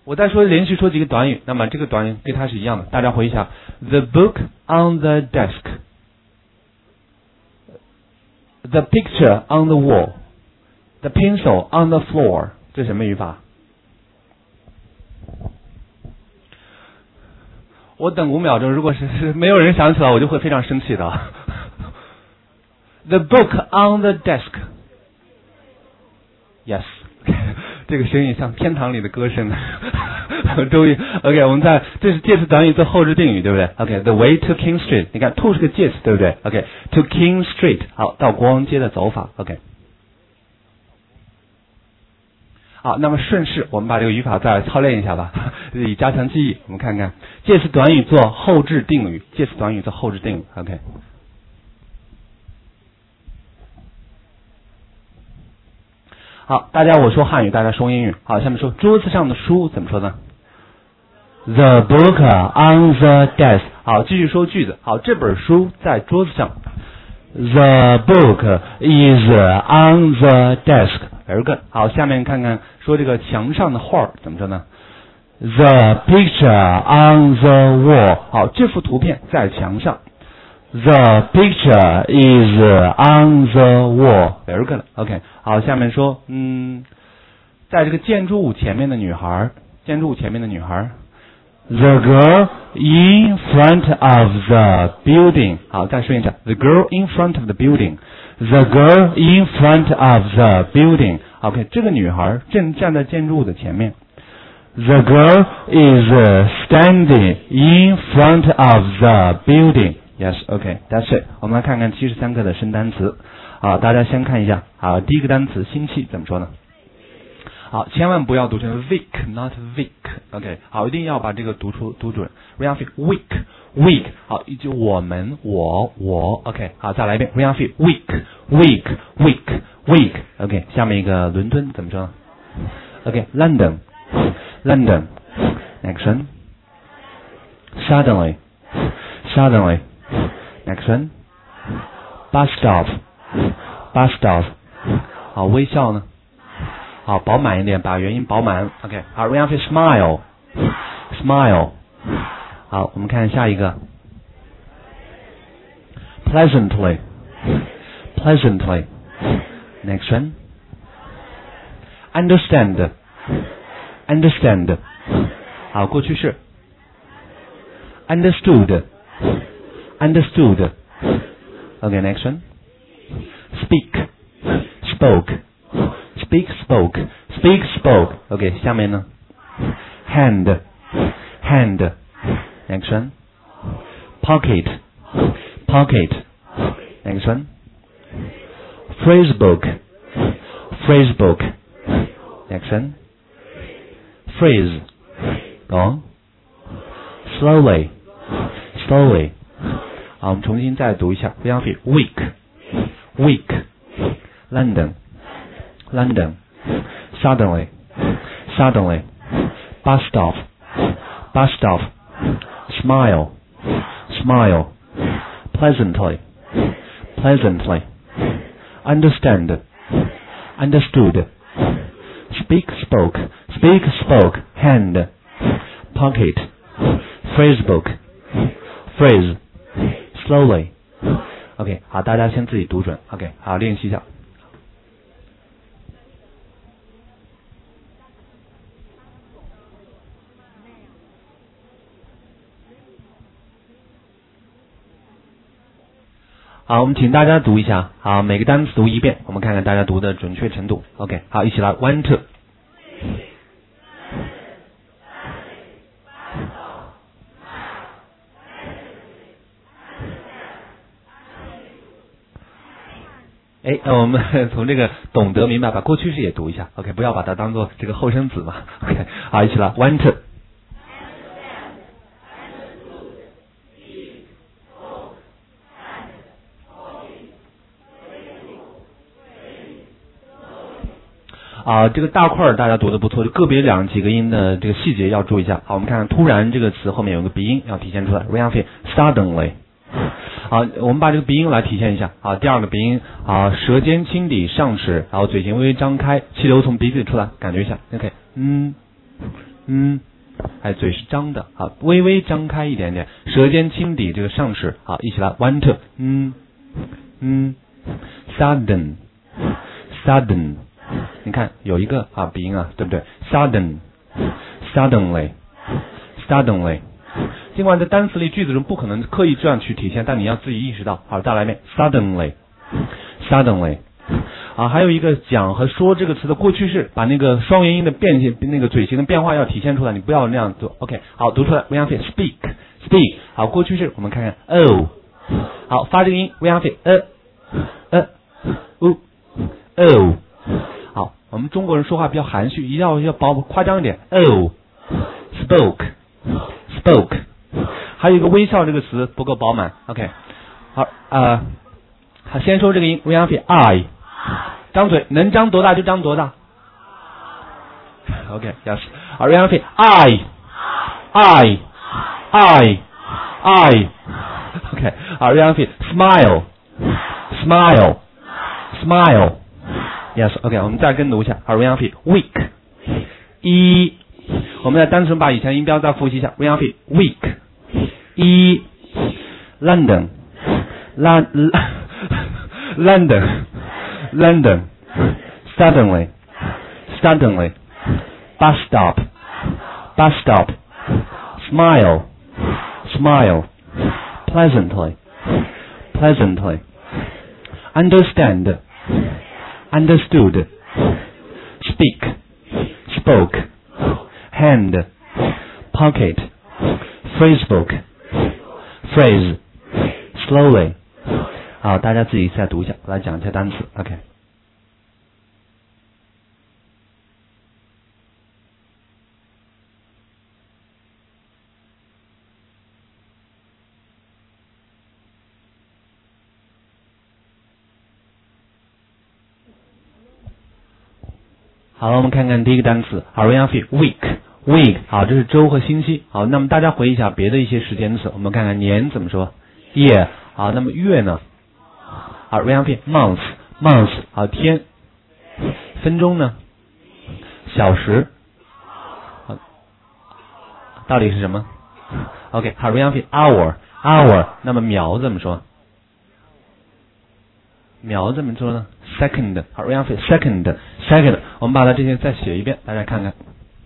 我再说连续说几个短语，那么这个短语跟它是一样的，大家回忆一下 ：the book on the desk，the picture on the wall，the pencil on the floor， 这是什么语法？我等5秒钟，如果是没有人想起来，我就会非常生气的。The book on the desk，yes， 这个声音像天堂里的歌声。终于 ，OK， 我们这是介词短语做后置定语，对不对 ？OK，the way to King Street， 你看 to 是个介词，对不对 ？OK，to King Street， 好，到国王街的走法 ，OK。好，那么顺势我们把这个语法再操练一下吧，以加强记忆。我们看看介词短语做后置定语，介词短语做后置定语 ，OK。好，大家我说汉语，大家说英语。好，下面说桌子上的书怎么说呢 ？The book on the desk。好，继续说句子。好，这本书在桌子上。The book is on the desk。Very good。好，下面看看说这个墙上的画怎么说呢 ？The picture on the wall。好，这幅图片在墙上。The picture is on the wall. Very good. OK。好，下面说，在这个建筑物前面的女孩。The girl in front of the building. 好，再说一下 The girl in front of the building. The girl in front of the building. OK， 这个女孩正站在建筑物的前面。The girl is standing in front of the building. Yes, OK, that's it. 我们来看看73课的生单词。好，大家先看一下。好，第一个单词星期怎么说呢？好，千万不要读成 week, not week。OK， 好，一定要把这个读准。Real week。好，就我们，我。OK， 好，再来一遍。Real week。OK， 下面一个伦敦怎么说呢 ？OK, London. Next one. Suddenly. Next one. Bus stop. 好，微笑呢？好，饱满一点，把元音饱满。OK， 好 ，Real smile。好，我们看下一个 ，pleasantly。Next one。understand。好，过去式。understood。OK, next one. Spoke. OK, 下面呢 hand. Next one. Pocket. Next one. Phrasebook. Next one. Phrase. Go on. Slowly. 好，我们重新再读一下 week. London. Suddenly. Bus stop. Smile. Pleasantly. Understand. Understood. Spoke. Hand. Pocket. Phrasebook. Phrase. Slowly. OK， 好，大家先自己读准。OK， 好，练习一下。好，我们请大家读一下。好，每个单词读一遍，我们看看大家读的准确程度。OK， 好，一起来 ，1, 2。我们从这个懂得明白，把过去式也读一下 ，OK， 不要把它当做这个后生子嘛 ，OK， 好，一起来 ，1, 2。这个大块大家读的不错，就个别几个音的这个细节要注意一下。好，我们看突然这个词后面有个鼻音要体现出来 ，real suddenly。好，我们把这个鼻音来体现一下。好，第二个鼻音，舌尖轻抵上齿，然后嘴型微微张开，气流从鼻子里出来，感觉一下。OK， 哎，嘴是张的，好，微微张开一点点，舌尖轻抵这个上齿，好，一起来 ，1 2，sudden， 你看有一个鼻音对不对 ？suddenly， 尽管在单词里句子中不可能刻意这样去体现，但你要自己意识到。好，再来一遍 ，suddenly， 还有一个讲和说这个词的过去式，把那个双元音的变形，那个嘴型的变化要体现出来，你不要那样做。OK， 好，读出来 ，we have it speak， 好，过去式我们看看 ，oh， 好，发这个音 ，we have it oh， 好，我们中国人说话比较含蓄，一定要夸张一点 ，oh，spoke， 还有一个微笑这个词不够饱满 ，OK， 好，好，先说这个音 ，we have it I。张嘴能张多大就张多大。OK， yes。好 ，we have it I。OK， 好 ，we have it smile。Yes， OK， 我们再跟读一下。好 ，we have it weak。我们在单词中把以前音标再复习一下。we have it weak。London， suddenly, bus stop, smile, pleasantly, understand, understood, speak, spoke, hand, pocket, phrasebook, phrase, slowly。好，大家自己再读一下，我来讲一下单词。OK。好了，我们看看第一个单词，好 ，we have it week， 好，这是周和星期。好，那么大家回忆一下别的一些时间词，我们看看年怎么说 ，year。好，那么月呢？好 ，we have it month， 好，天，分钟呢？小时，好，到底是什么 ？OK， 好 ，we have it hour， 那么秒怎么说？秒怎么说呢 ？second， 好 ，we have it second， 我们把它这些再写一遍，大家看看。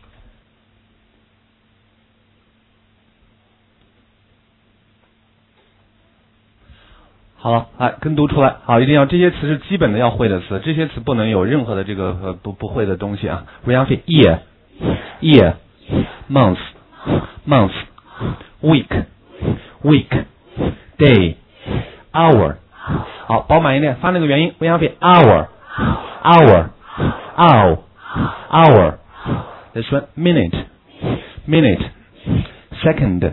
好了，来跟读出来。好，一定要这些词是基本的要会的词，这些词不能有任何的这个不会的东西啊。We have it year, month, week, day, hour。好，饱满一点，发那个元音。We have it hour, This one minute, second。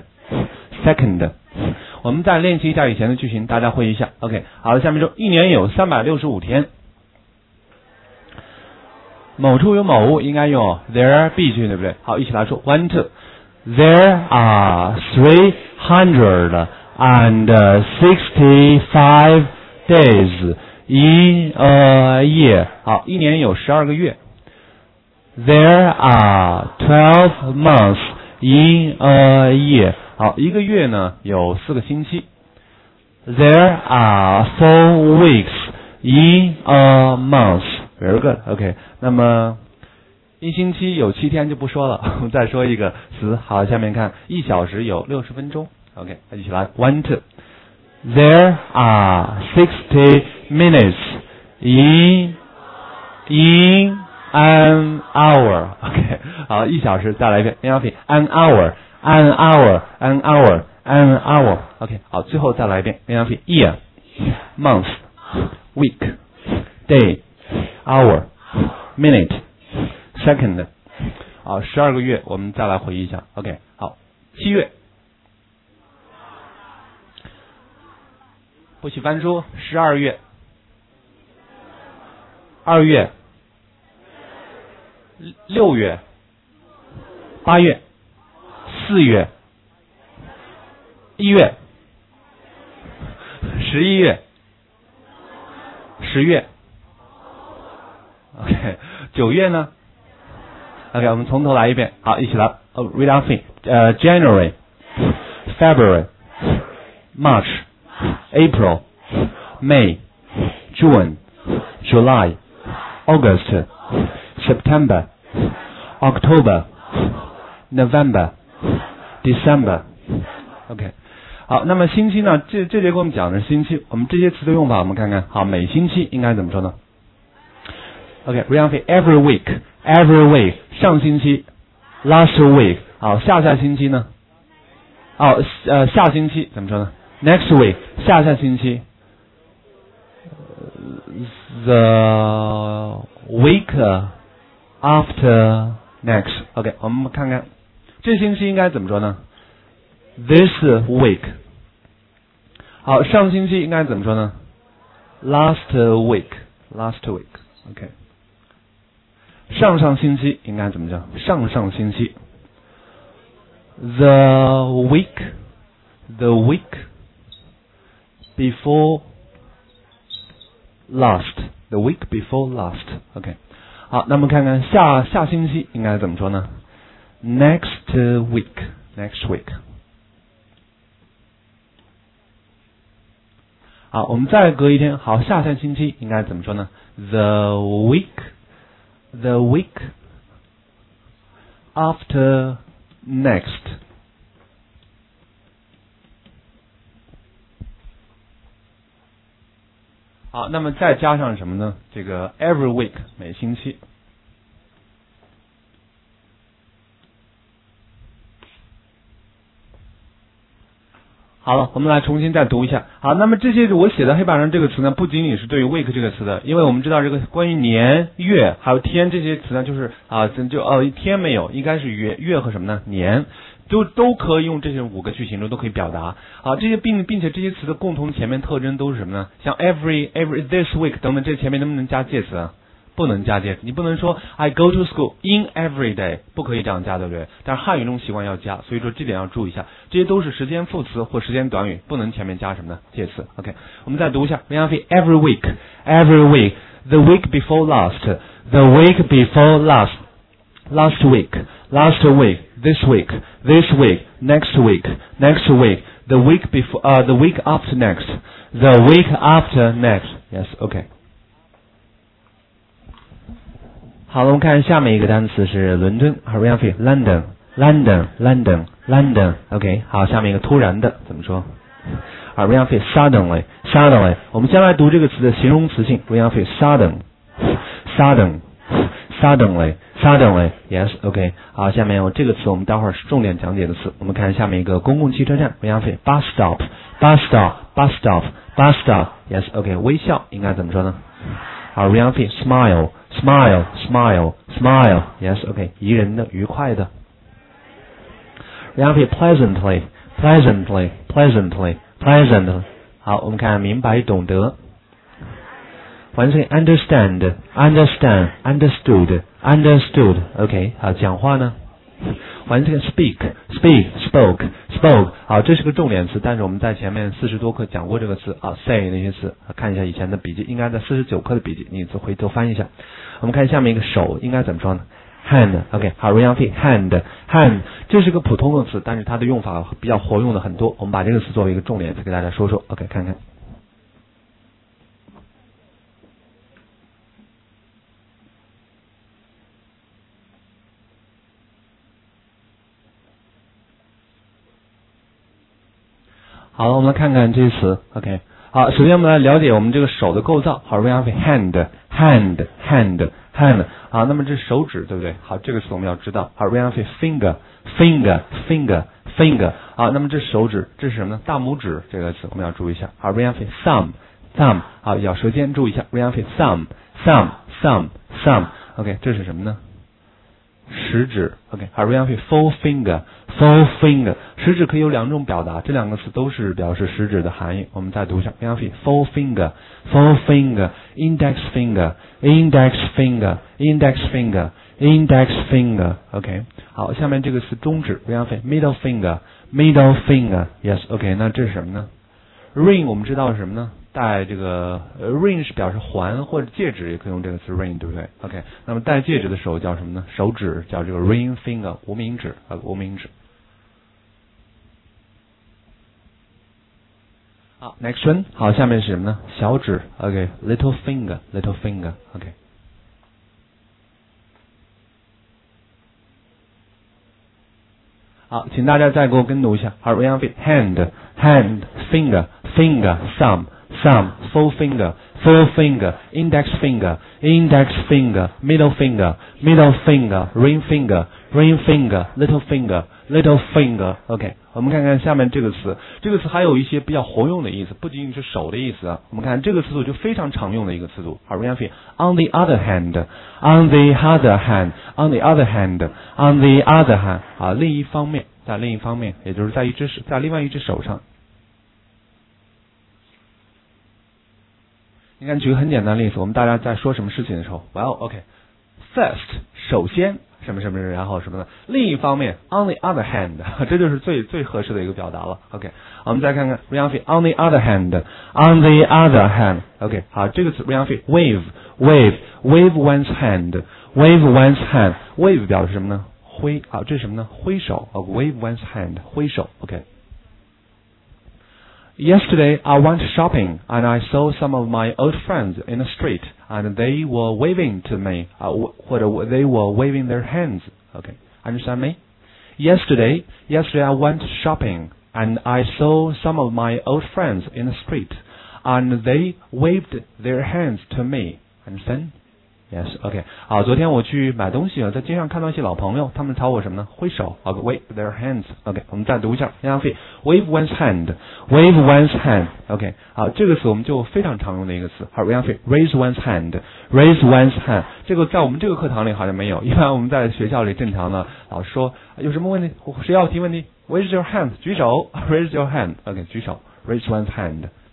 我们再练习一下以前的句型，大家会一下。OK， 好了，下面说一年有365天。某处有某物，应该用 there be 句，对不对？好，一起来说 1 2。There are 365 days in a year。好，一年有12个月。There are 12 months in a year。好，一个月呢有4个星期。There are 4 weeks in a month. Very good. OK， 那么一星期有7天就不说了，我们再说一个词。好，下面看1小时有60分钟。OK， 一起来 1 2。There are 60 minutes in an hour. OK， 好，1小时再来一遍 an hour。OK， 好，最后再来一遍 year, month, week, day, hour, minute, second。好，12个月我们再来回忆一下。OK， 好，7月。不许翻书。12月。2月。6月。8月。4月。1月。11月。10月。OK， 9月呢 OK， 我们从头来一遍。好，一起来。Read out me. January, February, March, April, May, June, July, August, September, October, November, December. OK。好，那么星期呢？这节课我们讲的是星期，我们这些词的用法我们看看。好，每星期应该怎么说呢？OK，read out every week，every week， 上星期 ，last week， 好，下星期呢？下星期怎么说呢 ？Next week， 下星期 ，the week after next。OK， 我们看看这星期应该怎么说呢？This week， 好，上星期应该怎么说呢 ？Last week， OK。上星期应该怎么讲？上星期 ，the week before last，the week before last，OK。好，那么看看下星期应该怎么说呢 ？Next week。好，我们再隔一天。好，下星期应该怎么说呢 ？The week after next。好，那么再加上什么呢？这个 every week 每星期。好了，我们来重新再读一下。好，那么这些我写在黑板上这个词呢，不仅仅是对于 week 这个词的，因为我们知道这个关于年、月还有天这些词呢，就是天没有，应该是月和什么呢？年。都可以用这些5个句型中都可以表达。好，这些并且这些词的共同前面特征都是什么呢？像 every this week 等等，这前面能不能加介词啊？不能加介词，你不能说 I go to school in every day， 不可以这样加，对不对？但是汉语中习惯要加，所以说这点要注意一下。这些都是时间副词或时间短语，不能前面加什么呢？介词。OK， 我们再读一下 every week the week before last，the week before last week this week next week the week before the week after next yes OK。 好了，我们看下面一个单词是伦敦。好 London OK。 好，下面一个突然的怎么说？好 suddenly。 我们先来读这个词的形容词性 suddenly yes OK。 好，下面这个词我们待会儿是重点讲解的词。我们看下面一个公共汽车站 bus stop yes OK。 微笑应该怎么说呢？好 smile yes OK。 宜人的愉快的 pleasantly。 好，我们看明白懂得。完成 understood OK。 好，讲话呢完成 spoke。 好，这是个重点词，但是我们在前面40多课讲过这个词啊 say 那些词，看一下以前的笔记，应该在49课的笔记，你回头翻一下。我们看下面一个手应该怎么说呢？ hand OK。 好 hand 这是个普通的词，但是它的用法比较活用的很多，我们把这个词作为一个重点词给大家说说 OK。 看看。好了，我们来看看这些词 OK。 好，首先我们来了解我们这个手的构造。好 hand。 好，那么这是手指对不对？好，这个词我们要知道。好 finger。 好，那么这是手指，这是什么呢？大拇指这个词我们要注意一下。好 thumb。 好，咬舌尖注意一下 thumb OK。 这是什么呢？食指 OK。 好 full finger。 食指可以有2种表达，这2个词都是表示食指的含义。我们再读一下 full finger index finger OK。 好，下面这个词中指 middle finger yes OK。 那这是什么呢？ ring 我们知道是什么呢？ 戴这个ring 是表示环或者戒指，也可以用这个词 ring， 对不对 ？OK， 那么戴戒指的手叫什么呢？手指叫这个 ring finger， 无名指无名指。好 ，next one， 好，下面是什么呢？小指 ，OK，little finger，little finger，OK。好，请大家再给我跟读一下。好 ，hand，hand，finger，finger，thumb，thumb，full finger，full finger，index finger，index finger，middle finger，middle finger，ring finger，ring finger，little finger，little finger。OK， 我们看看下面这个词，这个词还有一些比较活用的意思，不仅仅是手的意思啊。我们看这个词组就非常常用的一个词组。好 ，on the other hand，on the other hand，on the other hand，on the other hand， 啊，另一方面，在另一方面，也就是在另外一只手上。你看，举个很简单的例子，我们大家在说什么事情的时候 ，Well，OK，first， 首先。什么什么，然后什么呢？另一方面 ，on the other hand， 这就是最合适的一个表达了。OK， 我们再看看 on the other hand，on the other hand。OK， 好，这个词 wave one's hand，wave one's hand，wave 表示什么呢？挥啊，这是什么呢？挥手 ，wave one's hand， 挥手。OK。Yesterday, I went shopping and I saw some of my old friends in the street and they were waving to me, or they were waving their hands. Okay, understand me? Yesterday I went shopping and I saw some of my old friends in the street and they waved their hands to me. Understand? Yes, OK. 好，昨天我去买东西在街上看到一些老朋友，他们朝我什么呢？挥手 ，wave their hands. OK， 我们再读一下，wave one's hand，wave one's hand. OK， 好，这个词我们就非常常用的一个词。好 ，raise one's hand，raise one's hand. 这个在我们这个课堂里好像没有，一般我们在学校里正常的老师说有什么问题，谁要提问题 ，raise your hand， 举手 ，raise your hand. OK， 举手 ，raise one's hand.